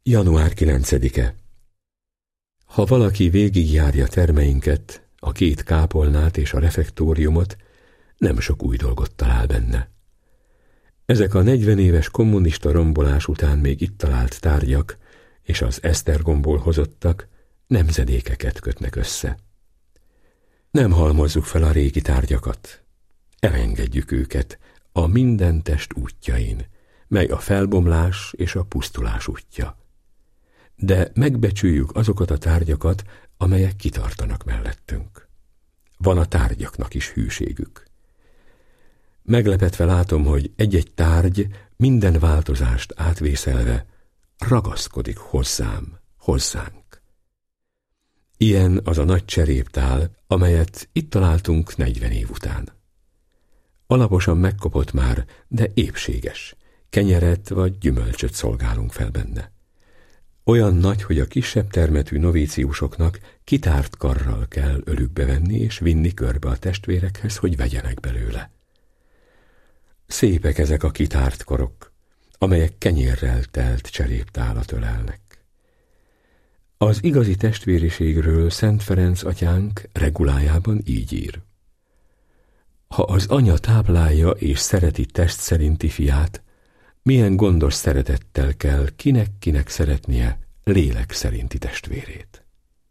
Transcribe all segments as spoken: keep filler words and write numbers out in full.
január kilencedike. Ha valaki végigjárja termeinket, a két kápolnát és a refektóriumot, nem sok új dolgot talál benne. Ezek a negyven éves kommunista rombolás után még itt talált tárgyak és az esztergomból hozottak nemzedékeket kötnek össze. Nem halmozzuk fel a régi tárgyakat, elengedjük őket a minden test útjain, mely a felbomlás és a pusztulás útja. De megbecsüljük azokat a tárgyakat, amelyek kitartanak mellettünk. Van a tárgyaknak is hűségük. Meglepetve látom, hogy egy-egy tárgy minden változást átvészelve ragaszkodik hozzám, hozzánk. Ilyen az a nagy cseréptál, amelyet itt találtunk negyven év után. Alaposan megkopott már, de épséges, kenyeret vagy gyümölcsöt szolgálunk fel benne. Olyan nagy, hogy a kisebb termetű novíciusoknak kitárt karral kell ölükbe venni és vinni körbe a testvérekhez, hogy vegyenek belőle. Szépek ezek a kitárt korok, amelyek kenyérrel telt cseréptálat ölelnek. Az igazi testvériségről Szent Ferenc atyánk regulájában így ír. Ha az anya táplálja és szereti test szerinti fiát, milyen gondos szeretettel kell kinek-kinek szeretnie lélek szerinti testvérét.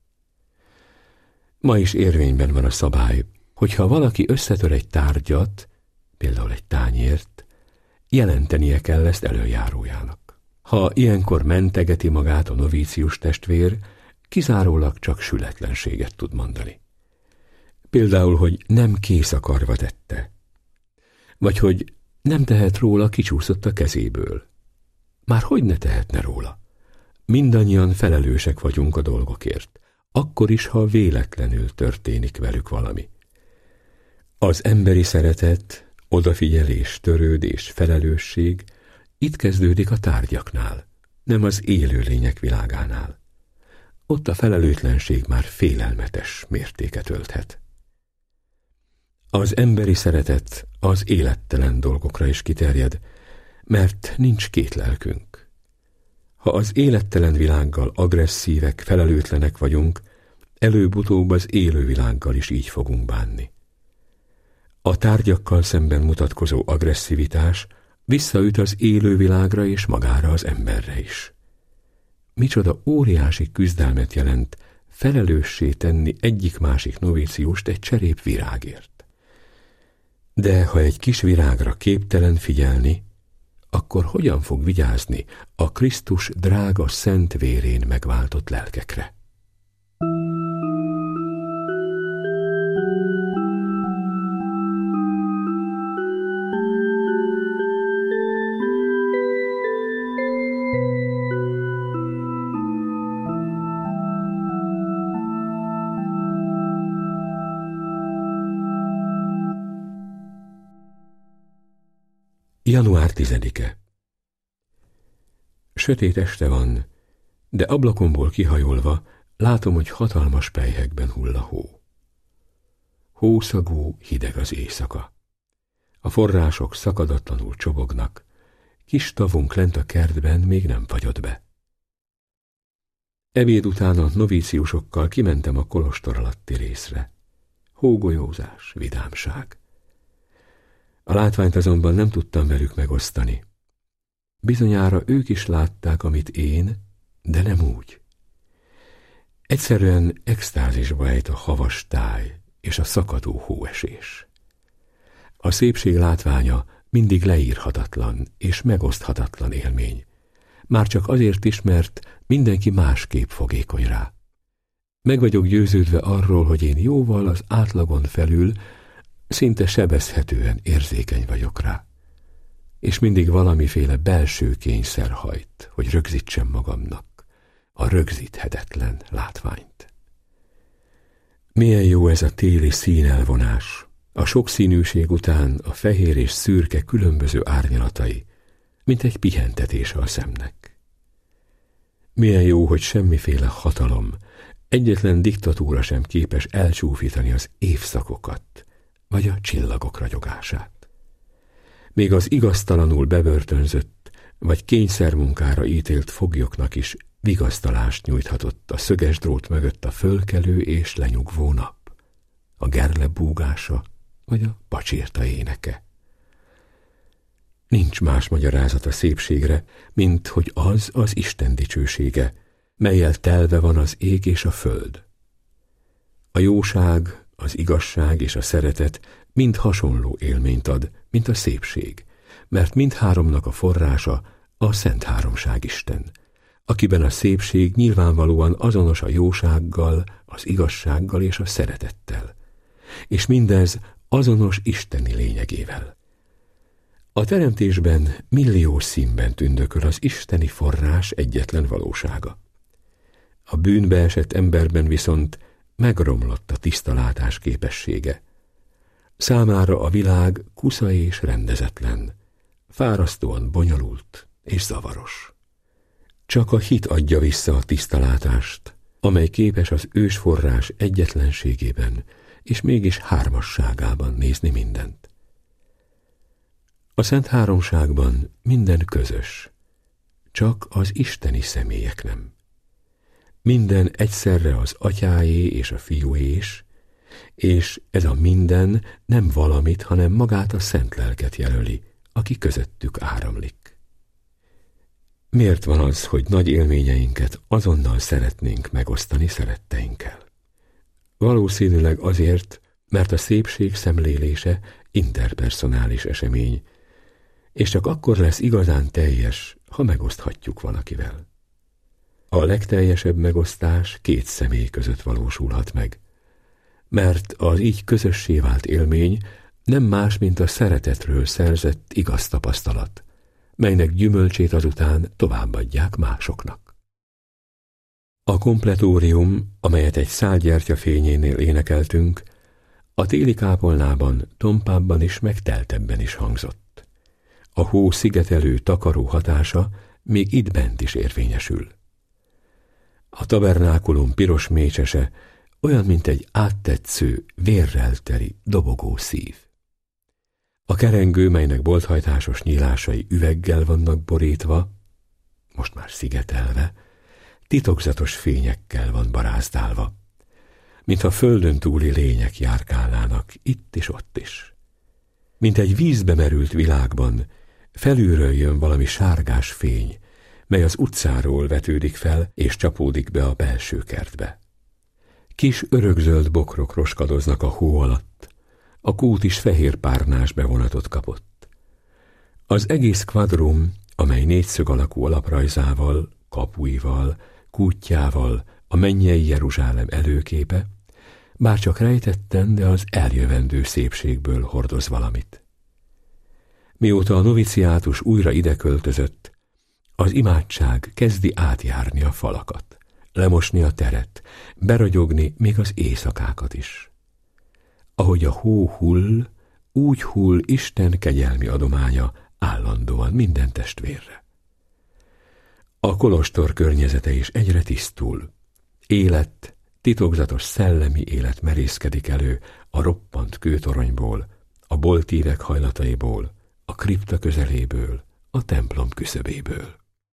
Ma is érvényben van a szabály, hogy ha valaki összetör egy tárgyat, például egy tányért, jelentenie kell ezt elöljárójának. Ha ilyenkor mentegeti magát a novícius testvér, kizárólag csak sületlenséget tud mondani. Például, hogy nem kész akarva tette, vagy hogy nem tehet róla, kicsúszott a kezéből. Már hogy ne tehetne róla? Mindannyian felelősek vagyunk a dolgokért, akkor is, ha véletlenül történik velük valami. Az emberi szeretet, odafigyelés, törődés, felelősség itt kezdődik a tárgyaknál, nem az élőlények világánál. Ott a felelőtlenség már félelmetes mértéket ölthet. Az emberi szeretet az élettelen dolgokra is kiterjed, mert nincs két lelkünk. Ha az élettelen világgal agresszívek, felelőtlenek vagyunk, előbb-utóbb az élő világgal is így fogunk bánni. A tárgyakkal szemben mutatkozó agresszivitás visszaüt az élő világra és magára az emberre is. Micsoda óriási küzdelmet jelent felelőssé tenni egyik-másik novíciust egy cserép virágért. De ha egy kis virágra képtelen figyelni, akkor hogyan fog vigyázni a Krisztus drága szent vérén megváltott lelkekre? január tizedike. Sötét este van, de ablakomból kihajolva látom, hogy hatalmas pelyhekben hull a hó. Hószagú, hideg az éjszaka. A források szakadatlanul csobognak, kis tavunk lent a kertben még nem fagyott be. Ebéd után a novíciusokkal kimentem a kolostor alatti részre. Hógolyózás, vidámság. A látványt azonban nem tudtam velük megosztani. Bizonyára ők is látták, amit én, de nem úgy. Egyszerűen extázisba ejt a havas táj és a szakadó hóesés. A szépség látványa mindig leírhatatlan és megoszthatatlan élmény. Már csak azért is, mert mindenki másképp fogékony rá. Meg vagyok győződve arról, hogy én jóval az átlagon felül szinte sebezhetően érzékeny vagyok rá, és mindig valamiféle belső kényszer hajt, hogy rögzítsem magamnak a rögzíthetetlen látványt. Milyen jó ez a téli színelvonás, a sokszínűség után a fehér és szürke különböző árnyalatai, mint egy pihentetése a szemnek. Milyen jó, hogy semmiféle hatalom, egyetlen diktatúra sem képes elcsúfítani az évszakokat, vagy a csillagok ragyogását. Még az igaztalanul bebörtönzött, vagy kényszermunkára ítélt foglyoknak is vigasztalást nyújthatott a szöges drót mögött a fölkelő és lenyugvó nap, a gerle búgása vagy a pacsirta éneke. Nincs más magyarázat a szépségre, mint hogy az az Isten dicsősége, mellyel telve van az ég és a föld. A jóság, az igazság és a szeretet mind hasonló élményt ad, mint a szépség, mert mindháromnak a forrása a Szent Háromság Isten, akiben a szépség nyilvánvalóan azonos a jósággal, az igazsággal és a szeretettel, és mindez azonos isteni lényegével. A teremtésben milliós színben tündököl az isteni forrás egyetlen valósága. A bűnbe esett emberben viszont megromlott a tiszta látás képessége. Számára a világ kusza és rendezetlen, fárasztóan bonyolult és zavaros. Csak a hit adja vissza a tiszta látást, amely képes az ősforrás egyetlenségében és mégis hármasságában nézni mindent. A Szent Háromságban minden közös, csak az isteni személyek nem. Minden egyszerre az atyáé és a fiúé is, és ez a minden nem valamit, hanem magát a Szent Lelket jelöli, aki közöttük áramlik. Miért van az, hogy nagy élményeinket azonnal szeretnénk megosztani szeretteinkkel? Valószínűleg azért, mert a szépség szemlélése interpersonális esemény, és csak akkor lesz igazán teljes, ha megoszthatjuk valakivel. A legteljesebb megosztás két személy között valósulhat meg, mert az így közössé vált élmény nem más, mint a szeretetről szerzett igaz tapasztalat, melynek gyümölcsét azután továbbadják másoknak. A kompletórium, amelyet egy szál gyertya fényénél énekeltünk, a téli kápolnában tompábban is, meg teltebben is hangzott. A hó szigetelő, takaró hatása még itt bent is érvényesül. A tabernákulum piros mécsese olyan, mint egy áttetsző, vérrel teli, dobogó szív. A kerengő, melynek bolthajtásos nyílásai üveggel vannak borítva, most már szigetelve, titokzatos fényekkel van barázdálva, mintha földön túli lények járkálnának itt és ott is. Mint egy vízbe merült világban felülről jön valami sárgás fény, mely az utcáról vetődik fel és csapódik be a belső kertbe. Kis örökzöld bokrok roskadoznak a hó alatt, a kút is fehér párnás bevonatot kapott. Az egész kvadrum, amely négyszög alakú alaprajzával, kapuival, kútjával, a mennyei Jeruzsálem előképe, bár csak rejtetten, de az eljövendő szépségből hordoz valamit. Mióta a noviciátus újra ide költözött, az imádság kezdi átjárni a falakat, lemosni a teret, beragyogni még az éjszakákat is. Ahogy a hó hull, úgy hull Isten kegyelmi adománya állandóan minden testvérre. A kolostor környezete is egyre tisztul. Élet, titokzatos szellemi élet merészkedik elő a roppant kőtoronyból, a boltívek hajlataiból, a kripta közeléből, a templom küszöbéből.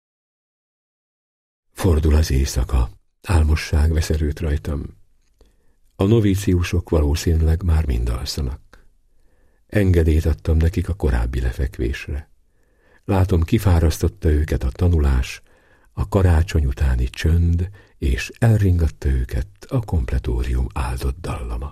Fordul az éjszaka, álmosság vesz erőt rajtam. A novíciusok valószínűleg már mind alszanak. Engedélyt adtam nekik a korábbi lefekvésre. Látom, kifárasztotta őket a tanulás, a karácsony utáni csönd, és elringatta őket a kompletórium áldott dallama.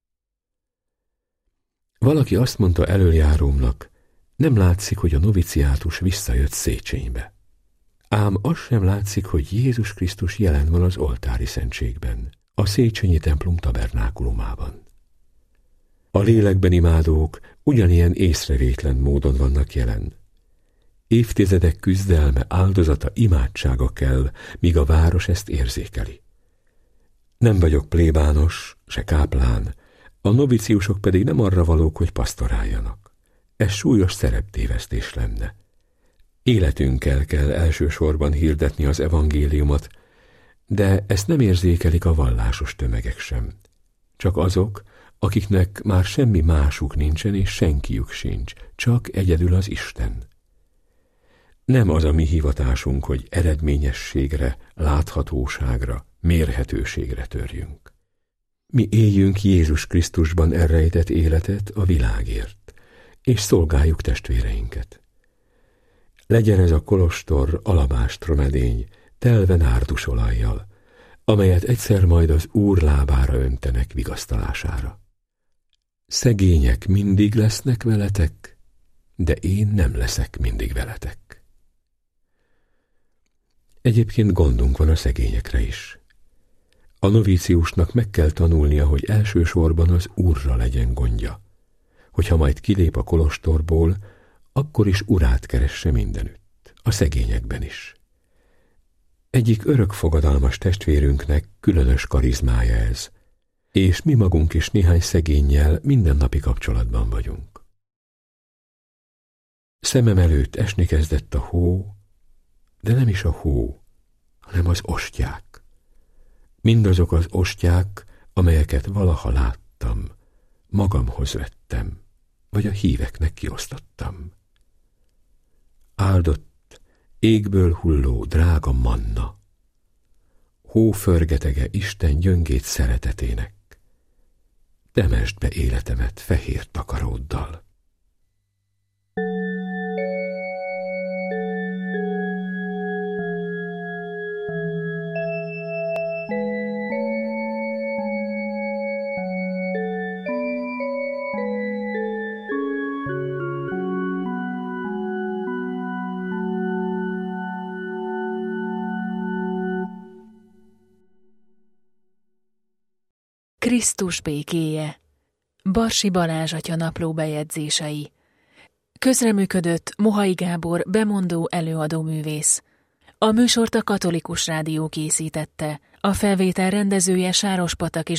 Valaki azt mondta elöljárómnak, nem látszik, hogy a noviciátus visszajött Széchenybe. Ám az sem látszik, hogy Jézus Krisztus jelen van az oltári szentségben, a széchenyi templom tabernákulumában. A lélekben imádók ugyanilyen észrevétlen módon vannak jelen. Évtizedek küzdelme, áldozata, imádsága kell, míg a város ezt érzékeli. Nem vagyok plébános, se káplán, a noviciusok pedig nem arra valók, hogy pasztoráljanak. Ez súlyos szereptévesztés lenne. Életünkkel kell elsősorban hirdetni az evangéliumot, de ezt nem érzékelik a vallásos tömegek sem. Csak azok, akiknek már semmi másuk nincsen és senkiük sincs, csak egyedül az Isten. Nem az a mi hivatásunk, hogy eredményességre, láthatóságra, mérhetőségre törjünk. Mi éljünk Jézus Krisztusban elrejtett életet a világért, és szolgáljuk testvéreinket. Legyen ez a kolostor alabástromedény, telve nárdusolajjal, amelyet egyszer majd az Úr lábára öntenek vigasztalására. Szegények mindig lesznek veletek, de én nem leszek mindig veletek. Egyébként gondunk van a szegényekre is. A novíciusnak meg kell tanulnia, hogy elsősorban az Úrra legyen gondja, hogyha majd kilép a kolostorból, akkor is Urát keresse mindenütt, a szegényekben is. Egyik örökfogadalmas testvérünknek különös karizmája ez, és mi magunk is néhány szegénnyel mindennapi kapcsolatban vagyunk. Szemem előtt esni kezdett a hó, de nem is a hó, hanem az ostyák. Mindazok az ostyák, amelyeket valaha láttam, magamhoz vettem, vagy a híveknek kiosztottam. Áldott, égből hulló drága manna, hóförgetege Isten gyöngét szeretetének, temesd be életemet fehér takaróddal. Krisztus békéje. Barsi Balázs atya napló bejegyzései. Közreműködött Mohai Gábor bemondó előadó művész. A műsort a Katolikus Rádió készítette. A felvétel rendezője Sárospatak és